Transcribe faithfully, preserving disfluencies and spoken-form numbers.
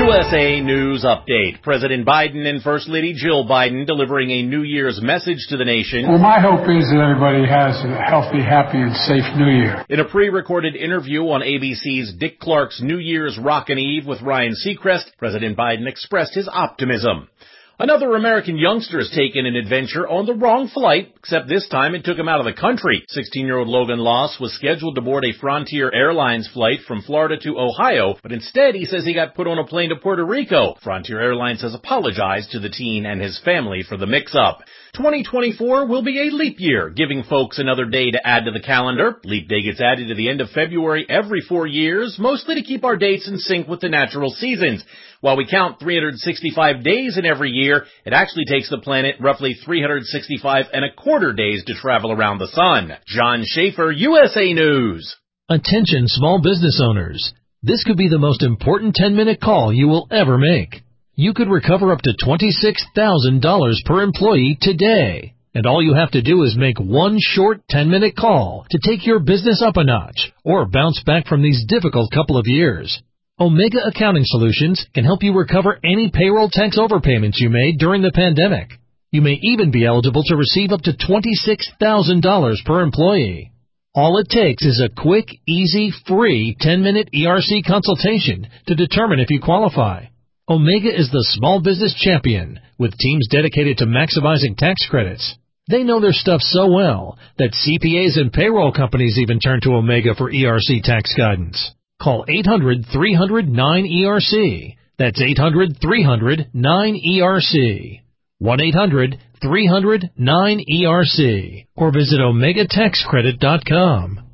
U S A News Update. President Biden and First Lady Jill Biden delivering a New Year's message to the nation. Well, my hope is that everybody has a healthy, happy, and safe New Year. In a pre-recorded interview on A B C's Dick Clark's New Year's Rockin' Eve with Ryan Seacrest, President Biden expressed his optimism. Another American youngster has taken an adventure on the wrong flight, except this time it took him out of the country. sixteen-year-old Logan Loss was scheduled to board a Frontier Airlines flight from Florida to Ohio, but instead he says he got put on a plane to Puerto Rico. Frontier Airlines has apologized to the teen and his family for the mix-up. twenty twenty-four will be a leap year, giving folks another day to add to the calendar. Leap day gets added to the end of February every four years, mostly to keep our dates in sync with the natural seasons. While we count three hundred sixty-five days in every year, it actually takes the planet roughly three hundred sixty-five and a quarter days to travel around the sun. John Schaefer, U S A News. Attention small business owners. This could be the most important ten-minute call you will ever make. You could recover up to twenty-six thousand dollars per employee today. And all you have to do is make one short ten-minute call to take your business up a notch or bounce back from these difficult couple of years. Omega Accounting Solutions can help you recover any payroll tax overpayments you made during the pandemic. You may even be eligible to receive up to twenty-six thousand dollars per employee. All it takes is a quick, easy, free ten-minute E R C consultation to determine if you qualify. Omega is the small business champion with teams dedicated to maximizing tax credits. They know their stuff so well that C P As and payroll companies even turn to Omega for E R C tax guidance. Call eight hundred, three hundred, nine E R C. That's eight hundred, three hundred, nine E R C. one eight hundred, three hundred, nine E R C. Or visit omega tax credit dot com.